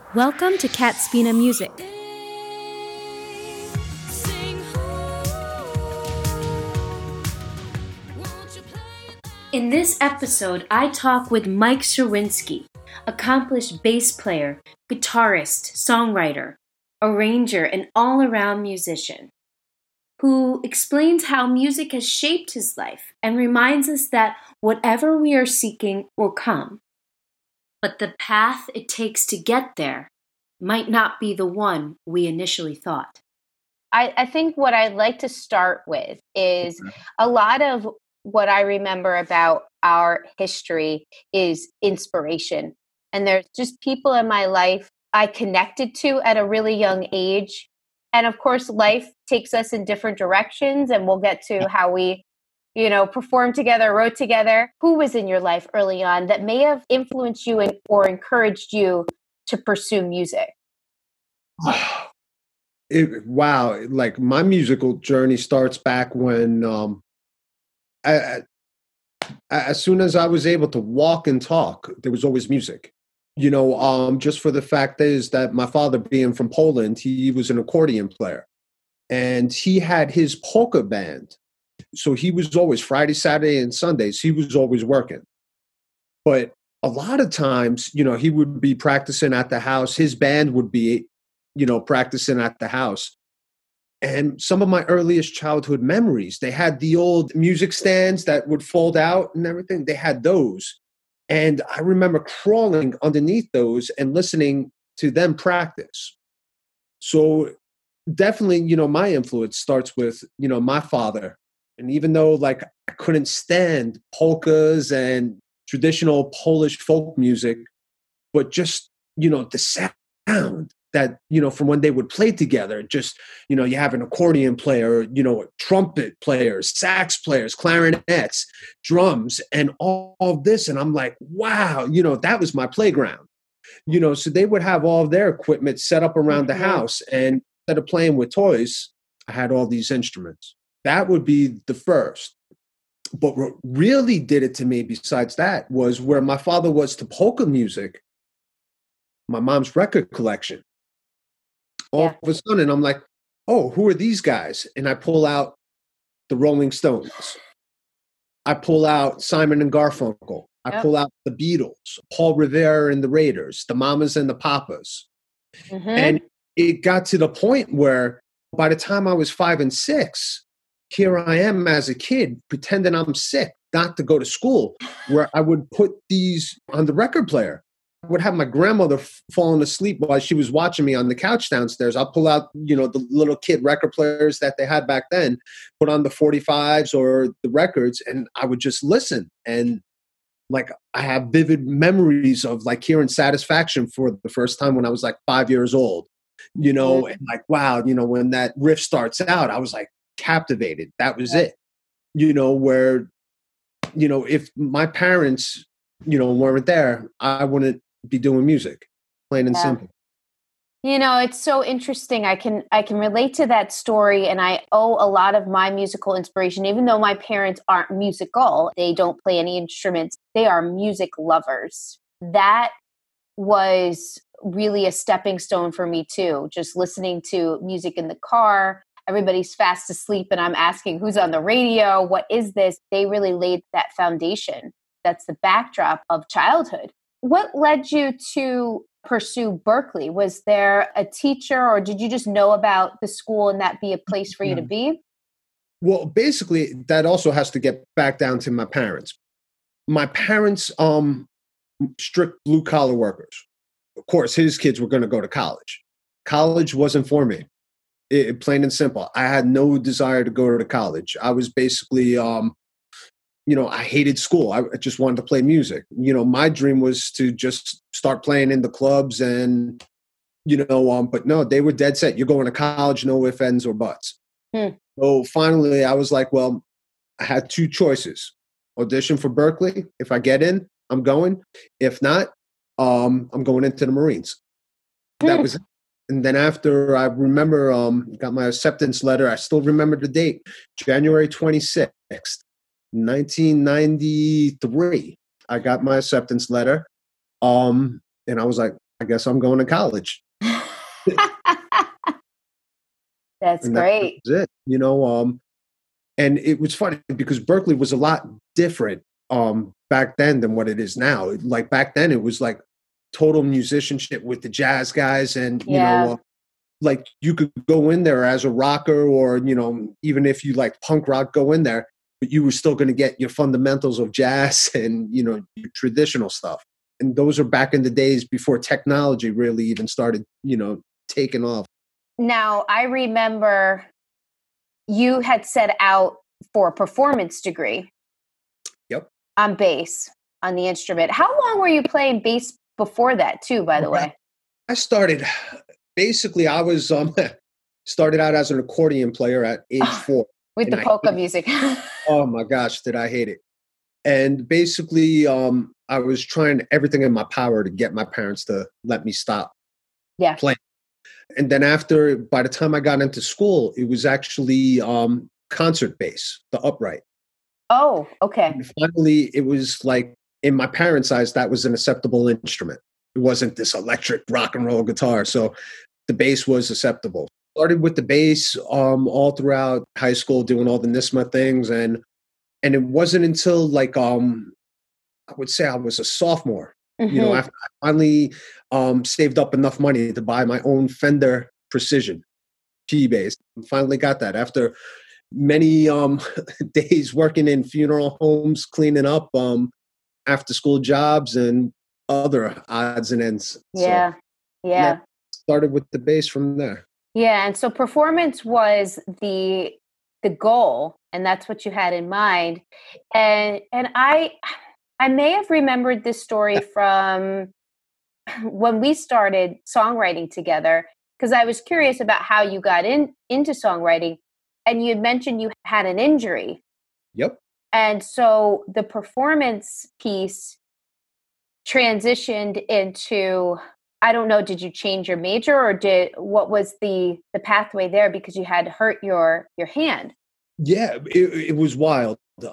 Welcome to Cat Spina Music. In this episode, I talk with Mike Sherwinski, accomplished bass player, guitarist, songwriter, arranger, and all-around musician, who explains how music has shaped his life and reminds us that whatever we are seeking will come. But the path it takes to get there might not be the one we initially thought. I think what I'd like to start with is a lot of what I remember about our history is inspiration. And there's just people in my life I connected to at a really young age. And of course, life takes us in different directions, and we'll get to how we performed together, wrote together. Who was in your life early on that may have influenced you or encouraged you to pursue music? Wow. Like my musical journey starts back when, as soon as I was able to walk and talk, there was always music. Just for the fact is that my father, being from Poland, he was an accordion player, and he had his polka band. So he was always Friday, Saturday, and Sundays. He was always working. But a lot of times, he would be practicing at the house. His band would be, practicing at the house. And some of my earliest childhood memories, they had the old music stands that would fold out and everything. They had those. And I remember crawling underneath those and listening to them practice. So definitely, my influence starts with, my father. And even though I couldn't stand polkas and traditional Polish folk music, but just, the sound that, from when they would play together, just, you have an accordion player, trumpet players, sax players, clarinets, drums, and all of this. And I'm like, wow, that was my playground, so they would have all of their equipment set up around the house. And instead of playing with toys, I had all these instruments. That would be the first. But what really did it to me besides that was where my father was to polka music, my mom's record collection. All of a sudden, I'm like, oh, who are these guys? And I pull out the Rolling Stones. I pull out Simon and Garfunkel. I pull out the Beatles, Paul Revere and the Raiders, the Mamas and the Papas. And it got to the point where by the time I was 5 and 6, here I am as a kid pretending I'm sick not to go to school, where I would put these on the record player. I would have my grandmother falling asleep while she was watching me on the couch downstairs. I'll pull out, the little kid record players that they had back then, put on the 45s or the records, and I would just listen. And I have vivid memories of hearing Satisfaction for the first time when I was 5 years old, and wow, when that riff starts out, I was captivated. That was it, where, if my parents, weren't there, I wouldn't be doing music, plain and simple. It's so interesting. I can relate to that story, and I owe a lot of my musical inspiration, even though my parents aren't musical, they don't play any instruments, they are music lovers. That was really a stepping stone for me too, just listening to music in the car. Everybody's fast asleep and I'm asking who's on the radio, what is this? They really laid that foundation. That's the backdrop of childhood. What led you to pursue Berklee? Was there a teacher, or did you just know about the school and that be a place for you to be? Well, basically, that also has to get back down to my parents. My parents, strict blue collar workers. Of course, his kids were going to go to college. College wasn't for me. Plain and simple. I had no desire to go to college. I was basically, I hated school. I just wanted to play music. My dream was to just start playing in the clubs and, but no, they were dead set. You're going to college, no ifs, ands, or buts. So finally I was like, well, I had two choices. Audition for Berklee. If I get in, I'm going. If not, I'm going into the Marines. That was it. And then after, I remember, got my acceptance letter. I still remember the date, January 26th, 1993. I got my acceptance letter. And I was like, I guess I'm going to college. That's And great. that was it, and it was funny because Berkeley was a lot different back then than what it is now. Like back then, it was like total musicianship with the jazz guys, and Yeah. like you could go in there as a rocker, or even if you like punk rock, go in there, but you were still going to get your fundamentals of jazz and your traditional stuff. And those are back in the days before technology really even started, taking off. Now, I remember you had set out for a performance degree. Yep. On bass, on the instrument. How long were you playing bass before that, too, by the way? I started, basically, I was started out as an accordion player at age 4. With the polka music. Oh my gosh, did I hate it. And basically, I was trying everything in my power to get my parents to let me stop playing. And then by the time I got into school, it was actually concert bass, the upright. Oh, okay. And finally, it was like, in my parents' eyes, that was an acceptable instrument. It wasn't this electric rock and roll guitar. So the bass was acceptable. Started with the bass all throughout high school, doing all the NISMA things. And it wasn't until like, I would say I was a sophomore, after I finally saved up enough money to buy my own Fender Precision P-Bass. Finally got that after many days working in funeral homes, cleaning up after school jobs and other odds and ends. Yeah. So, started with the bass from there. Yeah. And so performance was the goal, and that's what you had in mind. And I may have remembered this story from when we started songwriting together, because I was curious about how you got into songwriting. And you had mentioned you had an injury. Yep. And so the performance piece transitioned into, I don't know, did you change your major, or what was the pathway there, because you had hurt your hand? Yeah, it was wild.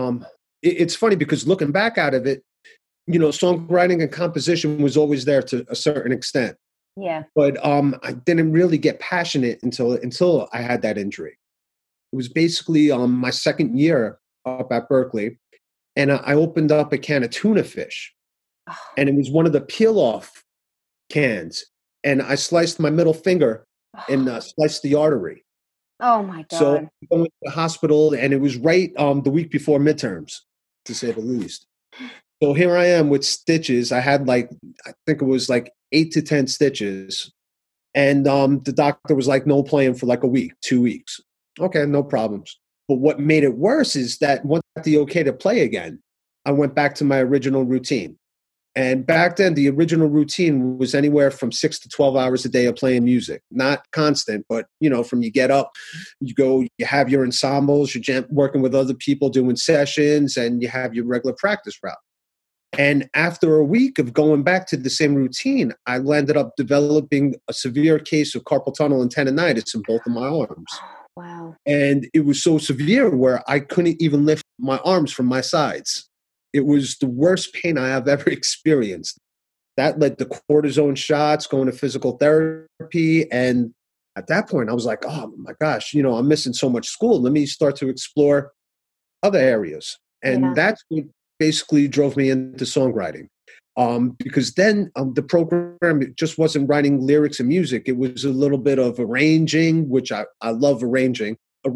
It's funny because looking back out of it, songwriting and composition was always there to a certain extent. Yeah. But I didn't really get passionate until I had that injury. It was basically my second year up at Berkeley, and I opened up a can of tuna fish, and it was one of the peel-off cans, and I sliced my middle finger and sliced the artery. Oh my God! So I went to the hospital, and it was right the week before midterms, to say the least. So here I am with stitches. I had I think it was 8 to 10 stitches, and the doctor was like, "No playing for like a week, 2 weeks." Okay, no problems. But what made it worse is that once I got the okay to play again, I went back to my original routine. And back then, the original routine was anywhere from 6 to 12 hours a day of playing music. Not constant, but, from you get up, you go, you have your ensembles, you're working with other people doing sessions, and you have your regular practice route. And after a week of going back to the same routine, I ended up developing a severe case of carpal tunnel and tendonitis in both of my arms. Wow. And it was so severe where I couldn't even lift my arms from my sides. It was the worst pain I have ever experienced. That led to cortisone shots, going to physical therapy. And at that point, I was like, oh my gosh, I'm missing so much school. Let me start to explore other areas. And that's what basically drove me into songwriting. Because then the program, it just wasn't writing lyrics and music. It was a little bit of arranging, which I love arranging.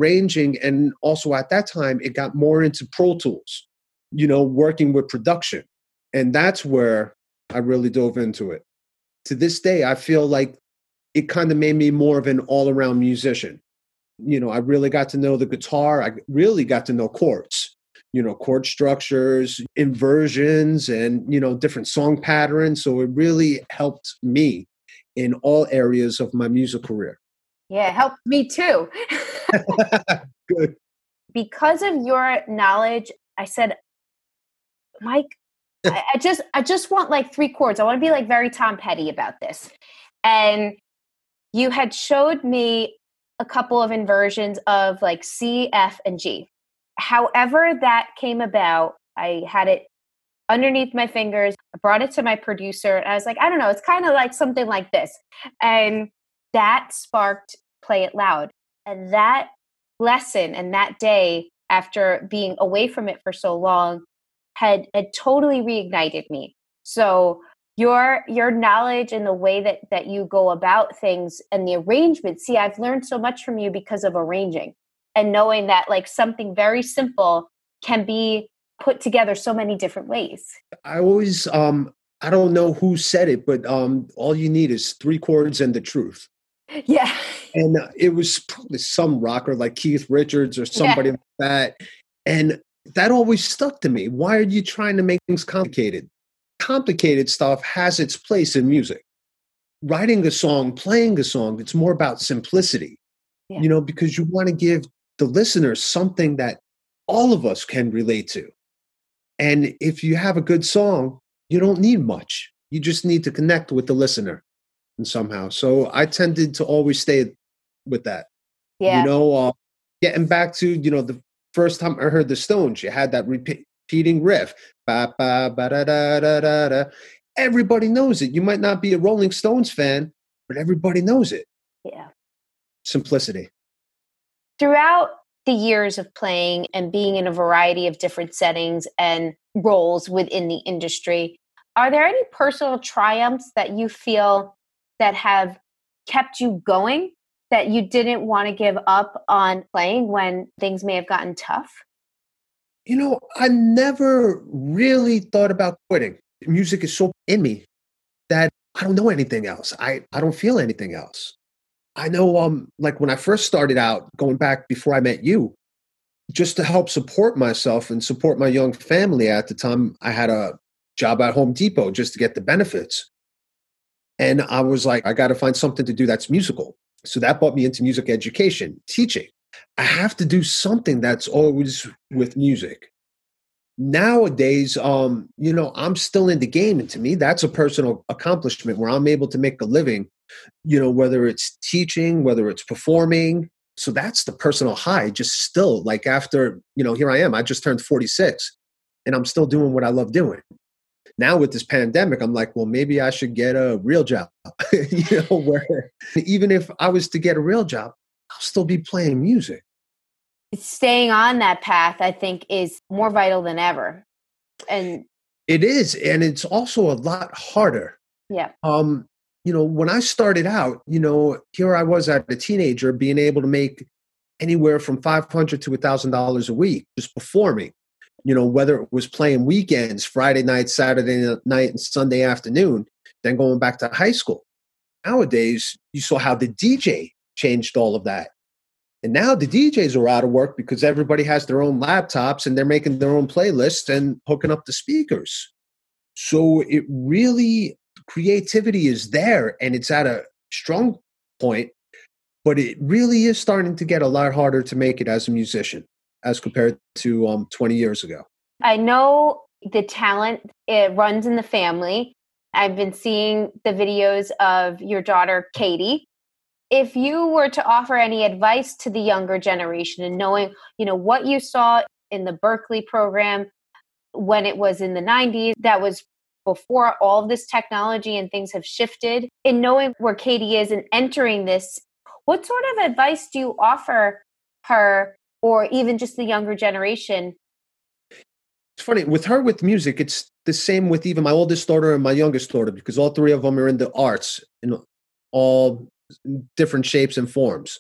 And also at that time, it got more into Pro Tools, working with production. And that's where I really dove into it. To this day, I feel like it kind of made me more of an all-around musician. I really got to know the guitar. I really got to know chords. Chord structures, inversions, and, different song patterns. So it really helped me in all areas of my music career. Yeah, it helped me too. Good. Because of your knowledge, I said, Mike, I just want like 3 chords. I want to be like very Tom Petty about this. And you had showed me a couple of inversions of like C, F, and G. However that came about, I had it underneath my fingers. I brought it to my producer and I was like, I don't know, it's kind of like something like this. And that sparked Play It Loud. And that lesson and that day, after being away from it for so long, had totally reignited me. So your knowledge and the way that you go about things and the arrangement, see, I've learned so much from you because of arranging and knowing that like something very simple can be put together so many different ways. I always, I don't know who said it, but all you need is 3 chords and the truth. Yeah. And it was probably some rocker like Keith Richards or somebody like that. And that always stuck to me. Why are you trying to make things complicated? Complicated stuff has its place in music. Writing a song, playing a song, it's more about simplicity, because you want to give the listener something that all of us can relate to. And if you have a good song, you don't need much. You just need to connect with the listener and somehow. So I tended to always stay with that. Yeah. Getting back to, the first time I heard the Stones, you had that repeating riff. Ba, ba, ba, da, da, da, da, da. Everybody knows it. You might not be a Rolling Stones fan, but everybody knows it. Yeah. Simplicity. Throughout the years of playing and being in a variety of different settings and roles within the industry, are there any personal triumphs that you feel that have kept you going, that you didn't want to give up on playing when things may have gotten tough? I never really thought about quitting. Music is so in me that I don't know anything else. I don't feel anything else. I know, like when I first started out, going back before I met you, just to help support myself and support my young family at the time, I had a job at Home Depot just to get the benefits. And I was like, I got to find something to do that's musical. So that brought me into music education, teaching. I have to do something that's always with music. Nowadays, I'm still in the game. And to me, that's a personal accomplishment where I'm able to make a living, whether it's teaching, whether it's performing. So that's the personal high, just still like after, here I am, I just turned 46 and I'm still doing what I love doing. Now with this pandemic, I'm like, well, maybe I should get a real job, where even if I was to get a real job, I'll still be playing music. Staying on that path, I think, is more vital than ever. And it is. And it's also a lot harder. Yeah. When I started out, here I was as a teenager being able to make anywhere from $500 to $1,000 a week just performing, whether it was playing weekends, Friday night, Saturday night, and Sunday afternoon, then going back to high school. Nowadays, you saw how the DJ changed all of that. And now the DJs are out of work because everybody has their own laptops and they're making their own playlists and hooking up the speakers. So it really, creativity is there and it's at a strong point, but it really is starting to get a lot harder to make it as a musician as compared to 20 years ago. I know the talent, it runs in the family. I've been seeing the videos of your daughter, Katie. If you were to offer any advice to the younger generation and knowing, what you saw in the Berklee program when it was in the 90s, that was before all of this technology and things have shifted, in knowing where Katie is and entering this, what sort of advice do you offer her or even just the younger generation? It's funny, with music, it's the same with even my oldest daughter and my youngest daughter, because all 3 of them are in the arts in all different shapes and forms.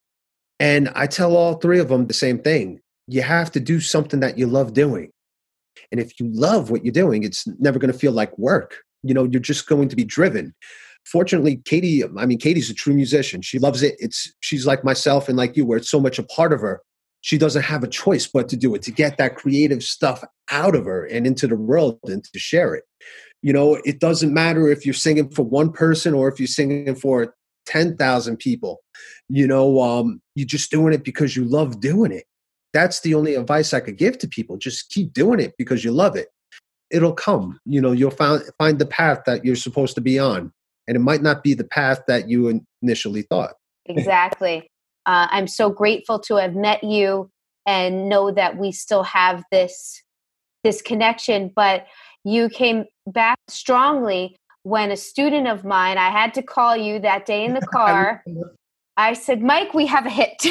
And I tell all 3 of them the same thing. You have to do something that you love doing. And if you love what you're doing, it's never going to feel like work. You're just going to be driven. Fortunately, Katie's a true musician. She loves it. She's like myself and like you, where it's so much a part of her. She doesn't have a choice but to do it, to get that creative stuff out of her and into the world and to share it. It doesn't matter if you're singing for one person or if you're singing for 10,000 people. You're just doing it because you love doing it. That's the only advice I could give to people. Just keep doing it because you love it. It'll come. You'll find the path that you're supposed to be on. And it might not be the path that you initially thought. Exactly. I'm so grateful to have met you and know that we still have this connection. But You came back strongly when a student of mine, I had to call you that day in the car. I said, Mike, we have a hit.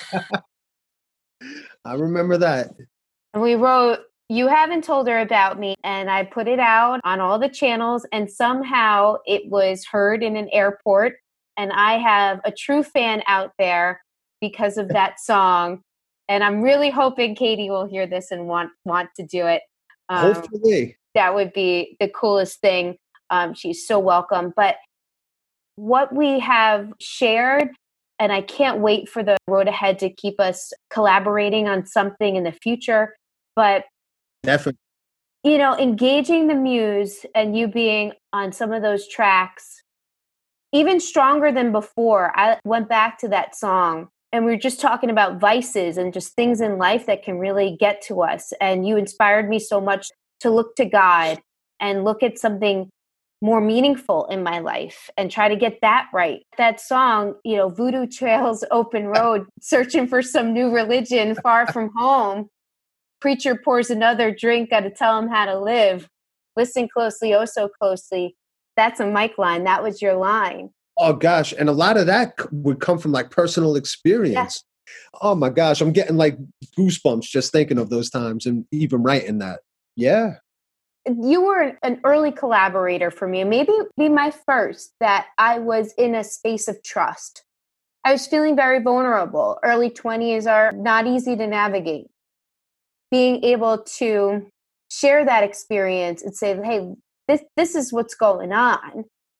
I remember that. And we wrote, You Haven't Told Her About Me. And I put it out on all the channels, and somehow it was heard in an airport. And I have a true fan out there because of that song. And I'm really hoping Katie will hear this and want to do it. Hopefully. That would be the coolest thing. She's so welcome. But what we have shared, and I can't wait for the road ahead to keep us collaborating on something in the future. But definitely, engaging the muse and you being on some of those tracks, even stronger than before. I went back to that song and we were just talking about vices and just things in life that can really get to us. And you inspired me so much to look to God and look at something more meaningful in my life and try to get that right. That song, Voodoo Trails Open Road, searching for some new religion far from home. Preacher pours another drink, got to tell him how to live. Listen closely, oh so closely. That's a Mike line. That was your line. Oh gosh. And a lot of that would come from like personal experience. Yeah. Oh my gosh. I'm getting like goosebumps just thinking of those times and even writing that. Yeah. You were an early collaborator for me, and maybe be my first that I was in a space of trust. I was feeling very vulnerable. Early 20s are not easy to navigate. Being able to share that experience and say, hey, this is what's going on.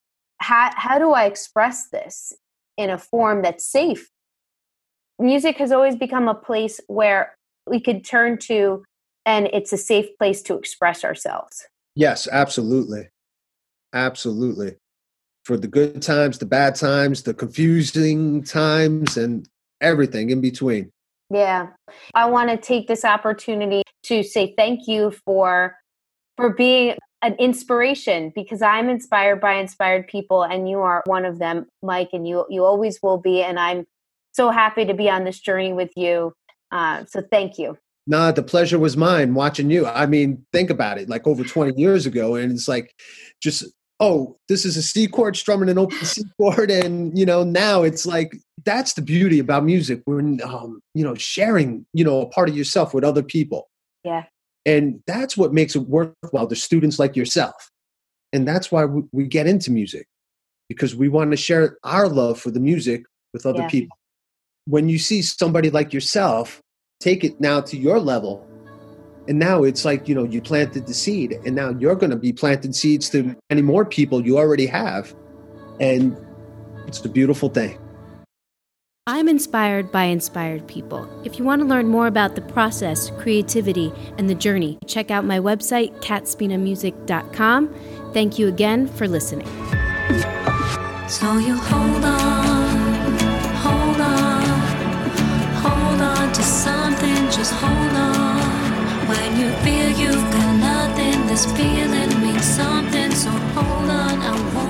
How do I express this in a form that's safe? Music has always become a place where we could turn to, and it's a safe place to express ourselves. Yes, absolutely. Absolutely. For the good times, the bad times, the confusing times, and everything in between. Yeah. I want to take this opportunity to say thank you for being an inspiration, because I'm inspired by inspired people, and you are one of them, Mike, and you always will be. And I'm so happy to be on this journey with you. So thank you. Nah, the pleasure was mine watching you. I mean, think about it, like over 20 years ago. And it's like, just, this is a C chord strumming an open C chord. And, now it's like, that's the beauty about music. When, sharing, a part of yourself with other people. Yeah. And that's what makes it worthwhile. The students like yourself. And that's why we get into music, because we want to share our love for the music with other people. When you see somebody like yourself, take it now to your level. And now it's like, you planted the seed, and now you're going to be planting seeds to many more people you already have. And it's a beautiful thing. I'm inspired by inspired people. If you want to learn more about the process, creativity, and the journey, check out my website, katspinamusic.com. Thank you again for listening. So you hold on to something, just hold on. When you feel you've got nothing, this feeling means something, so hold on, I won't